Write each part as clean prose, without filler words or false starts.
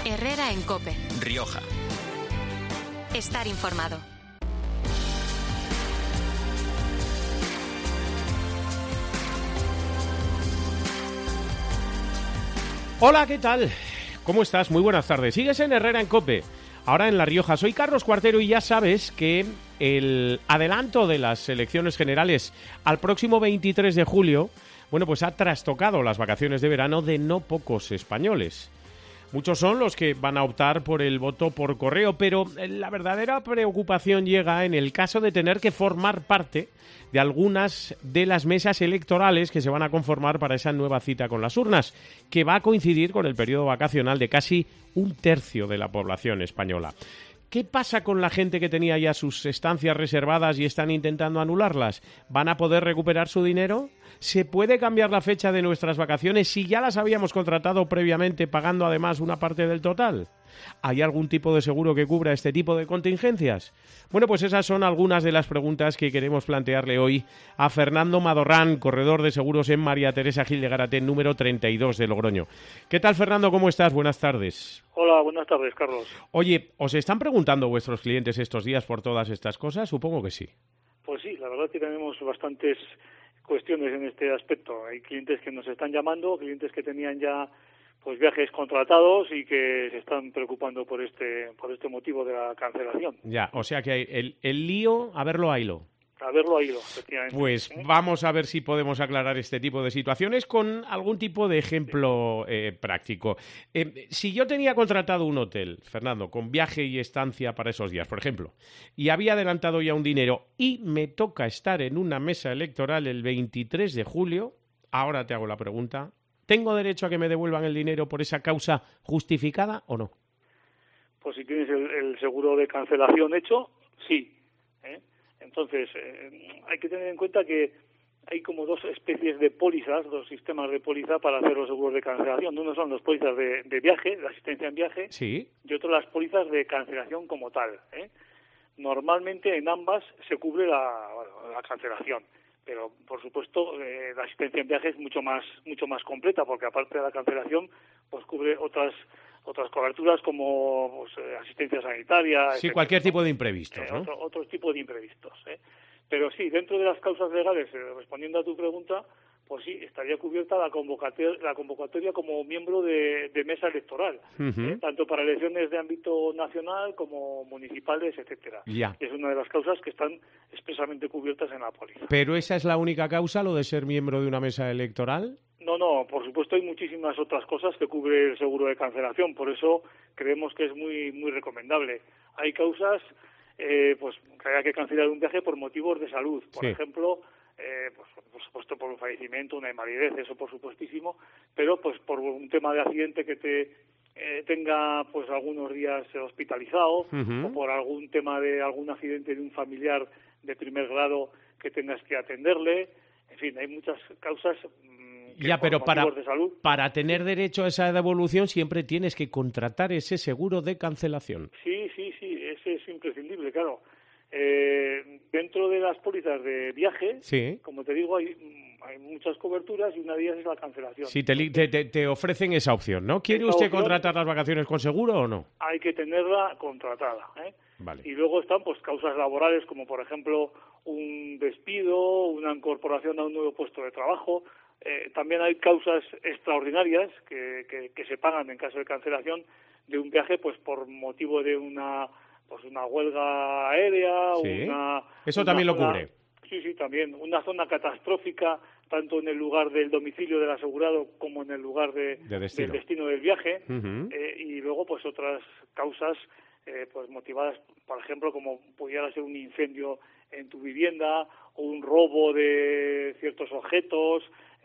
Herrera en COPE. Rioja. Estar informado. Hola, ¿qué tal? ¿Cómo estás? Muy buenas tardes. Sigues en Herrera en COPE. Ahora en La Rioja. Soy Carlos Cuartero y ya sabes que el adelanto de las elecciones generales al próximo 23 de julio, bueno, pues ha trastocado las vacaciones de verano de no pocos españoles. Muchos son los que van a optar por el voto por correo, pero la verdadera preocupación llega en el caso de tener que formar parte de algunas de las mesas electorales que se van a conformar para esa nueva cita con las urnas, que va a coincidir con el periodo vacacional de casi un tercio de la población española. ¿Qué pasa con la gente que tenía ya sus estancias reservadas y están intentando anularlas? ¿Van a poder recuperar su dinero? ¿Se puede cambiar la fecha de nuestras vacaciones si ya las habíamos contratado previamente pagando además una parte del total? ¿Hay algún tipo de seguro que cubra este tipo de contingencias? Bueno, pues esas son algunas de las preguntas que queremos plantearle hoy a Fernando Madorrán, corredor de seguros en María Teresa Gil de Gárate, número 32 de Logroño. ¿Qué tal, Fernando? ¿Cómo estás? Buenas tardes. Hola, buenas tardes, Carlos. Oye, ¿os están preguntando vuestros clientes estos días por todas estas cosas? Supongo que sí. Pues sí, la verdad es que tenemos bastantes cuestiones en este aspecto. Hay clientes que nos están llamando, clientes que tenían ya pues viajes contratados y que se están preocupando por este motivo de la cancelación. Ya, o sea que hay el lío, a verlo, haylo. A verlo ahí, efectivamente. Pues vamos a ver si podemos aclarar este tipo de situaciones con algún tipo de ejemplo práctico. Si yo tenía contratado un hotel, Fernando, con viaje y estancia para esos días, por ejemplo, y había adelantado ya un dinero y me toca estar en una mesa electoral el 23 de julio, ahora te hago la pregunta, ¿tengo derecho a que me devuelvan el dinero por esa causa justificada o no? Pues si tienes el seguro de cancelación hecho, sí. Entonces, hay que tener en cuenta que hay como dos especies de pólizas, dos sistemas de póliza para hacer los seguros de cancelación. Uno son los pólizas de viaje, de asistencia en viaje, sí, y otro las pólizas de cancelación como tal. Normalmente en ambas se cubre la cancelación, pero por supuesto la asistencia en viaje es mucho más completa, porque aparte de la cancelación, pues cubre otras coberturas como pues, asistencia sanitaria. Sí, etcétera, cualquier tipo de imprevistos, ¿no? Otro tipo de imprevistos. Pero sí, dentro de las causas legales, respondiendo a tu pregunta, pues sí, estaría cubierta la convocatoria como miembro de mesa electoral, tanto para elecciones de ámbito nacional como municipales, etcétera. Ya. Es una de las causas que están expresamente cubiertas en la póliza. ¿Pero esa es la única causa, lo de ser miembro de una mesa electoral? No, por supuesto hay muchísimas otras cosas que cubre el seguro de cancelación, por eso creemos que es muy muy recomendable. Hay causas pues que haya que cancelar un viaje por motivos de salud, por ejemplo, pues por supuesto por un fallecimiento, una invalidez, eso por supuestísimo, pero pues por un tema de accidente que te tenga pues algunos días hospitalizado, o por algún tema de algún accidente de un familiar de primer grado que tengas que atenderle. En fin, hay muchas causas. Ya, pero para tener derecho a esa devolución siempre tienes que contratar ese seguro de cancelación. Sí, ese es imprescindible, claro. Dentro de las pólizas de viaje, como te digo, hay muchas coberturas y una de ellas es la cancelación. Sí, te ofrecen esa opción, ¿no? ¿Quiere usted contratar las vacaciones con seguro o no? Hay que tenerla contratada, Vale. Y luego están pues causas laborales como, por ejemplo, un despido, una incorporación a un nuevo puesto de trabajo. También hay causas extraordinarias que se pagan en caso de cancelación de un viaje pues por motivo de una huelga aérea, eso también lo cubre. Sí, también una zona catastrófica tanto en el lugar del domicilio del asegurado como en el lugar del destino del viaje. Y luego pues otras causas pues motivadas, por ejemplo, como pudiera ser un incendio en tu vivienda o un robo de ciertos objetos,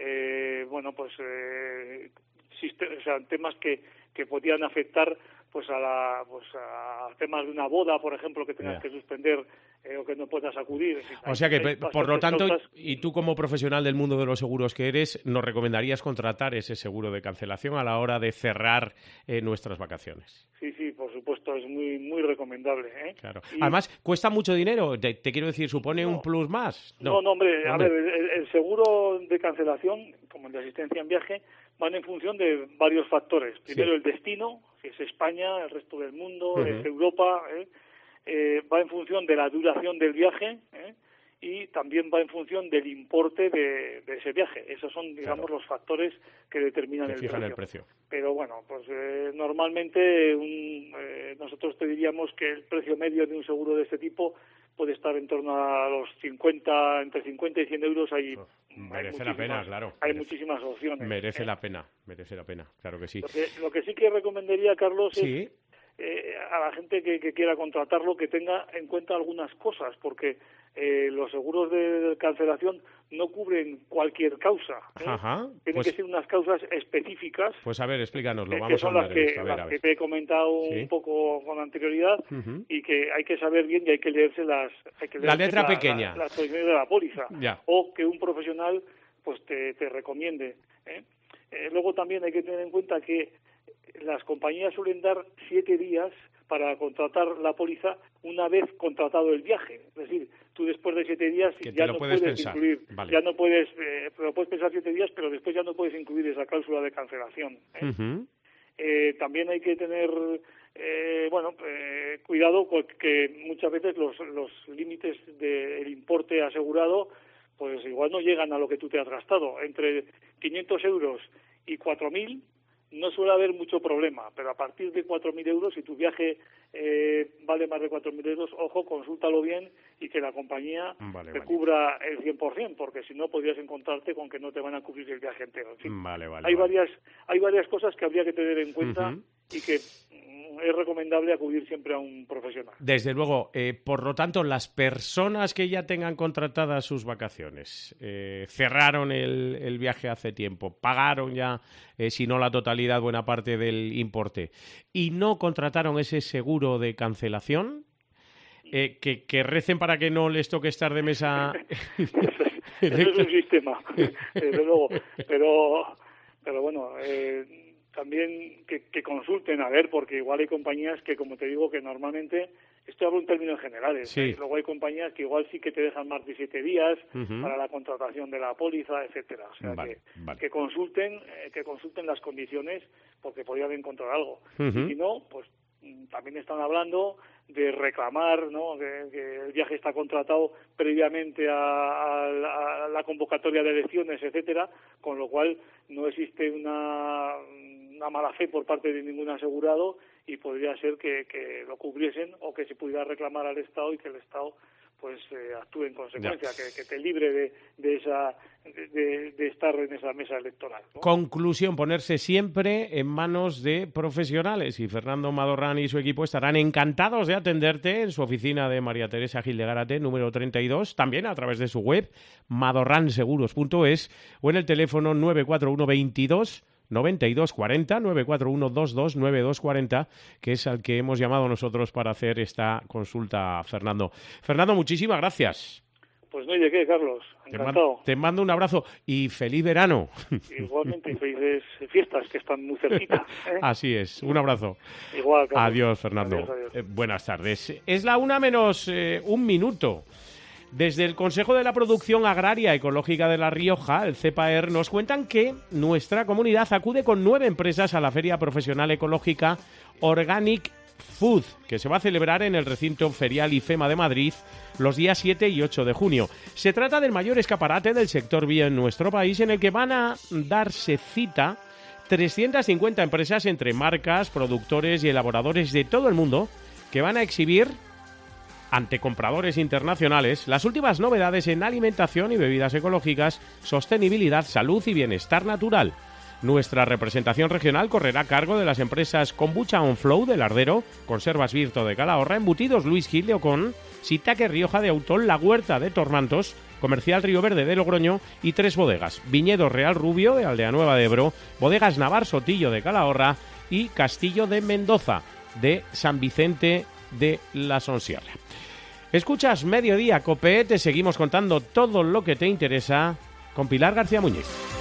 temas que podían afectar pues a temas de una boda, por ejemplo, que tengas que suspender o que no puedas acudir. O sea que, por lo tanto, y tú como profesional del mundo de los seguros que eres, ¿nos recomendarías contratar ese seguro de cancelación a la hora de cerrar nuestras vacaciones? Sí, por supuesto, es muy muy recomendable, ¿eh? Claro. Además, ¿cuesta mucho dinero? Te quiero decir, ¿supone un plus más? No, hombre, a ver, el seguro de cancelación, como el de asistencia en viaje, van en función de varios factores. Primero, el destino, que es España, el resto del mundo, es Europa, va en función de la duración del viaje, y también va en función del importe de ese viaje. Esos son, digamos, los factores que determinan el precio. Pero bueno, pues normalmente nosotros te diríamos que el precio medio de un seguro de este tipo puede estar en torno a los entre 50 y 100 euros. Merece la pena, claro. Hay muchísimas opciones. Merece la pena, claro que sí. Lo que sí que recomendaría, Carlos, es a la gente que quiera contratarlo que tenga en cuenta algunas cosas, porque los seguros de cancelación no cubren cualquier causa. Tienen que ser unas causas específicas. Pues a ver, explícanoslo. Que son las que te he comentado un poco con anterioridad, y que hay que saber bien y hay que leerse la letra pequeña. Las condiciones de la póliza. Ya. O que un profesional pues te recomiende. Luego también hay que tener en cuenta que las compañías suelen dar 7 días para contratar la póliza una vez contratado el viaje. Es decir, tú después de 7 días ya no puedes incluir, ya no puedes, lo puedes pensar 7 días, pero después ya no puedes incluir esa cláusula de cancelación. También hay que tener cuidado porque muchas veces los límites del importe asegurado pues igual no llegan a lo que tú te has gastado. Entre 500 euros y 4.000 no suele haber mucho problema, pero a partir de 4.000 euros, si tu viaje vale más de 4.000 euros, ojo, consúltalo bien y que la compañía te cubra el 100%, porque si no podrías encontrarte con que no te van a cubrir el viaje entero. En fin, hay varias cosas que habría que tener en cuenta y que es recomendable acudir siempre a un profesional. Desde luego. Por lo tanto, las personas que ya tengan contratadas sus vacaciones, cerraron el viaje hace tiempo, pagaron ya, si no la totalidad, buena parte del importe, y no contrataron ese seguro de cancelación, que recen para que no les toque estar de mesa. Ese es un sistema, desde luego. Pero bueno, también que consulten, a ver, porque igual hay compañías que, como te digo, que normalmente, esto hablo en términos generales, luego hay compañías que igual sí que te dejan más de 7 días para la contratación de la póliza, etcétera. O sea, que consulten las condiciones, porque podrían encontrar algo. Y si no, pues también están hablando de reclamar, ¿no?, que el viaje está contratado previamente a la convocatoria de elecciones, etcétera, con lo cual no existe una mala fe por parte de ningún asegurado y podría ser que lo cubriesen o que se pudiera reclamar al Estado y que el Estado pues actúe en consecuencia, que te libre de estar en esa mesa electoral, ¿no? Conclusión, ponerse siempre en manos de profesionales, y Fernando Madorrán y su equipo estarán encantados de atenderte en su oficina de María Teresa Gil de Gárate, número 32, también a través de su web madorranseguros.es o en el teléfono 941 22 9240, 941 22 9240, que es al que hemos llamado nosotros para hacer esta consulta, Fernando. Fernando, muchísimas gracias. Pues no hay de qué, Carlos. Encantado. Te mando un abrazo y feliz verano. Igualmente, y felices fiestas que están muy cerquita, ¿eh? Así es. Un abrazo. Igual, Carlos. Adiós, Fernando. Adiós. Buenas tardes. Es la 1 menos 1 minuto. Desde el Consejo de la Producción Agraria Ecológica de La Rioja, el CEPAER, nos cuentan que nuestra comunidad acude con 9 empresas a la Feria Profesional Ecológica Organic Food, que se va a celebrar en el recinto ferial IFEMA de Madrid los días 7 y 8 de junio. Se trata del mayor escaparate del sector bio en nuestro país, en el que van a darse cita 350 empresas entre marcas, productores y elaboradores de todo el mundo, que van a exhibir ante compradores internacionales las últimas novedades en alimentación y bebidas ecológicas, sostenibilidad, salud y bienestar natural. Nuestra representación regional correrá a cargo de las empresas Kombucha On Flow de Lardero, Conservas Virto de Calahorra, Embutidos Luis Gil de Ocón, Sitaque Rioja de Autón, La Huerta de Tormantos, Comercial Río Verde de Logroño y 3 bodegas: Viñedo Real Rubio de Aldea Nueva de Ebro, Bodegas Navar Sotillo de Calahorra y Castillo de Mendoza de San Vicente de la Sonsierra. Escuchas Mediodía Cope, te seguimos contando todo lo que te interesa con Pilar García Muñiz.